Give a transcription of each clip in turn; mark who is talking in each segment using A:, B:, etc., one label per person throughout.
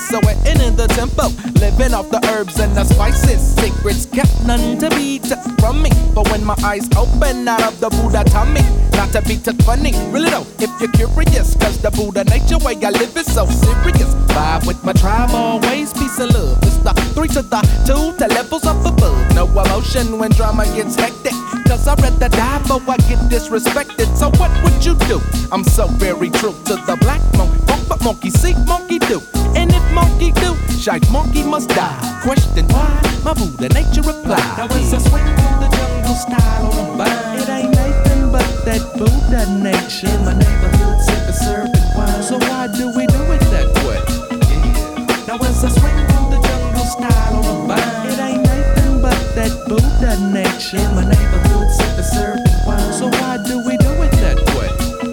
A: so we're in the tempo. Living off the herbs and the spices. Secrets kept, none to be took from me. But when my eyes open out of the Buddha tummy, not to be took funny, really though, if you're curious, cause the Buddha nature way I live is so serious. Vibe with my tribe, always peace and love. It's the 3 to the 2 to levels up above. No emotion when drama gets hectic, cause I'd rather die before I get disrespected. So what would you do? I'm so very true to the black monkey, but monkey see, monkey do. And if monkey do, shy monkey must die. Question why? My Buddha nature reply.
B: Now it's a swing through the jungle style on the vine.
A: It ain't nothing but that Buddha nature.
B: In my neighborhood, sipping, serving wine.
A: So why do we do it that way?
B: Yeah. Now it's a swing through the jungle style on the vine.
A: It ain't nothing but that Buddha nature.
B: In my neighborhood, sipping, serving wine.
A: So why do we do it that way?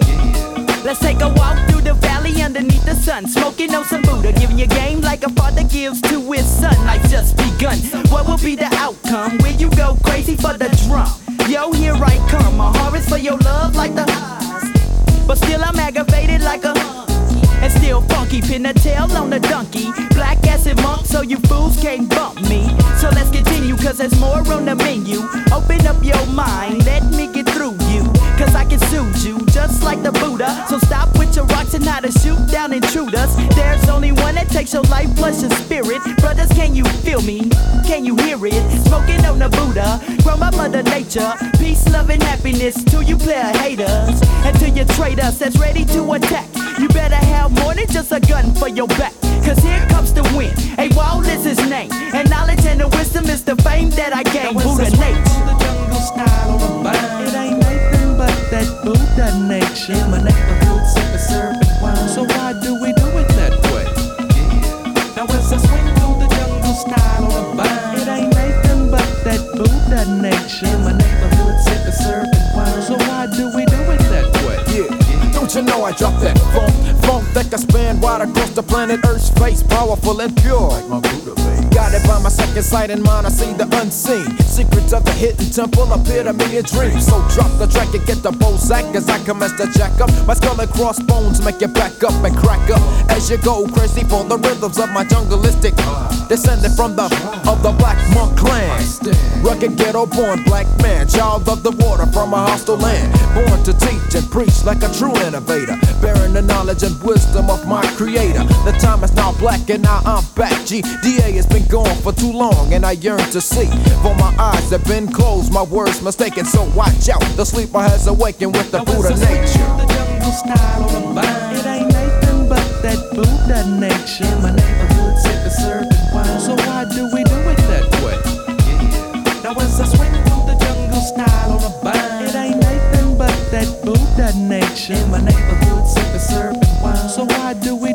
B: Yeah.
C: Let's take a walk through the valley underneath the sun, smoking on some Buddha, giving you game like a father gives to his son. Life just begun. What will be the outcome? Will you go crazy for the drum? Yo, here I come. My heart is for your love like the highs, but still I'm aggravated like a and still funky. Pin a tail on the donkey. Black acid monk, so you fools can't bump me. So let's continue, cause there's more on the menu. Open up your mind, let me get through you, cause I can soothe you just like the Buddha. So stop with your rocks and how to shoot down intruders. There's only one that takes your life plus your spirit. Brothers, can you feel me? Can you hear it? Smoking on the Buddha, grown by Mother Nature. Peace, love, and happiness to you player haters, and to your traitors that's ready to attack. You better have more than just a gun for your back, cause here comes the wind. A wall is his name, and knowledge and the wisdom is the fame that I gain. Buddha nature.
B: The jungle style on the vine.
A: It ain't nothing but that Buddha nature.
B: In my neighborhood, sipping, serving wine.
A: So why do we do it that way?
B: Yeah. Now it's a swing through the jungle style on the vine.
A: It ain't nothing but that Buddha nature.
B: In my neighborhood, sipping, serving wine.
A: So why do we do it that way?
D: Don't you know I drop that funk that can span wide across the planet Earth's face, powerful and pure like my Buddha bass. Got it by my second sight in mind, I see the unseen secrets of the hidden temple appear to me in dreams. So drop the track and get the Bozak as I commence to jack up. My skull and crossbones make it back up and crack up as you go crazy for the rhythms of my jungleistic, descended from the black monk clan. Rugged ghetto born black man, child of the water from a hostile land, born to teach and preach like a true innovator, bearing the knowledge and wisdom of my creator. The time is now black and now I'm back. GDA has been gone for too long and I yearn to see, for my eyes have been closed, my words mistaken, so watch out. The sleeper has awakened with the Buddha nature.
B: The jungle style on the vine.
A: It ain't nothing but that Buddha nature.
B: In my neighborhood, sipping, serving wine.
A: So why do we do it that way?
B: Yeah. Now as I swing through the jungle style on the vine.
A: It ain't nothing but that Buddha nature.
B: In my neighborhood, sipping, serving wine.
A: So why do we